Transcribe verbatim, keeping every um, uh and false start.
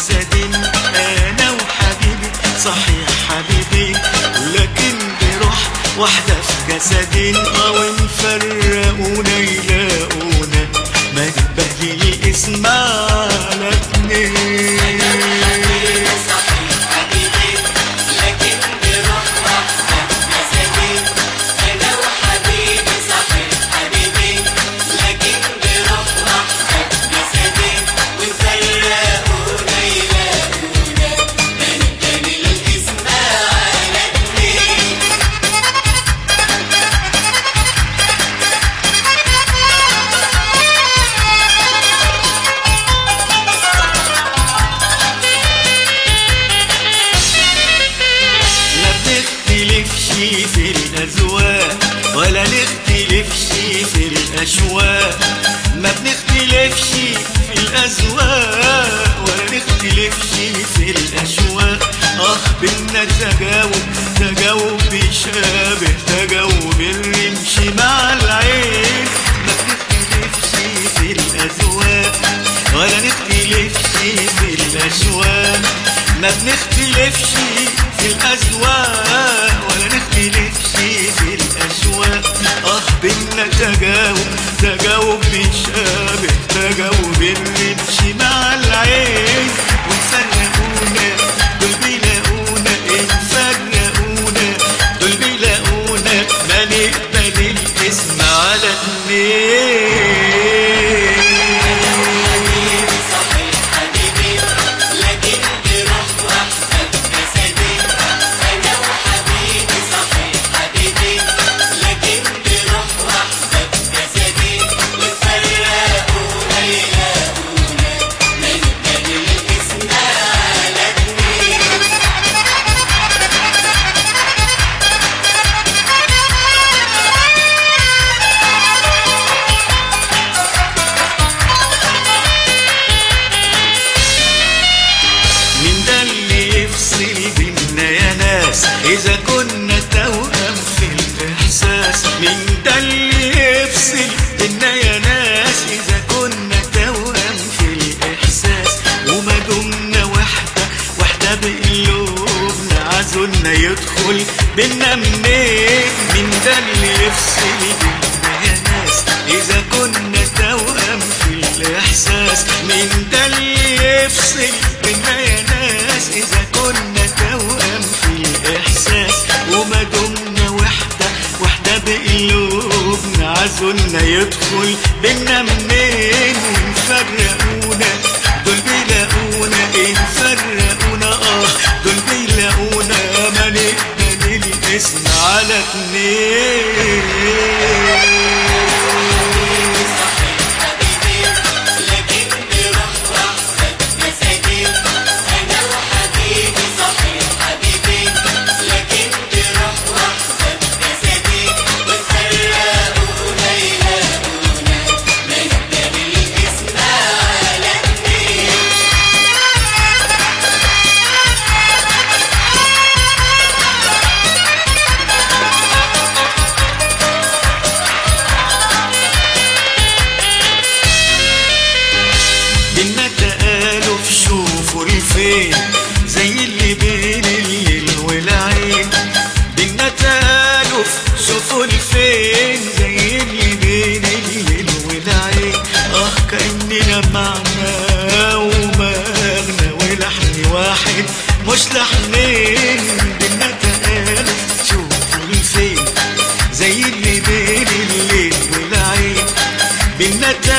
جسد انا وحبيبي، صحيح حبيبي لكن بروح واحدة في جسد، او نفرقونا يلاقونا ما نبهلي الاسم على اتنين. في الأذواق ولا نختلفش في الأشواق، ما بنختلفش في الأذواق ولا نختلفش في الأشواق. آه بينا تجاوب، تجاوب بيشابه تجاوب الرمش مع العين. ما بنختلفش في الأذواق ولا نختلفش في الأشواق، ما بنختلفش في الأذواق ولا نختلفش في الأشواق. آه بينا تجاوب، تجاوب بيشابه تجاوب الرمش مع العين. ونفرقونا دول بيلاقونا، نفرقونا دول بيلاقونا ما نقبل الاسم على اتنين. إذا كنا توأم في الإحساس، مين ده اللي يفصل بينا يا ناس؟ إذا كنا توأم في الإحساس وما دمنا وحدة، وحدة بقلوبنا، عزولنا يدخل بينا منين؟ مين ده اللي يفصل بينا يا ناس؟ إذا كنا توأم في الإحساس، مين ده اللي يفصل بينا يا ناس؟ إذا كنا توأم في الإحساس وما دمنا وحدة، وحدة بقلوبنا، عزولنا يدخل بينا منين؟ ونفرقونا دول بيلاقونا، نفرقونا آه دول بيلاقونا ما نقبل الاسم على اتنين. بينا تآلف شوفوا الفين زي اللي بين الليل والعين. بينا تآلف شوفوا الفين زي اللي بين الليل والعين. آه كأننا معنا ومغنى ولحن واحد مش لحنين. بينا تآلف شوفوا الفين زي اللي بين الليل والعين. بينا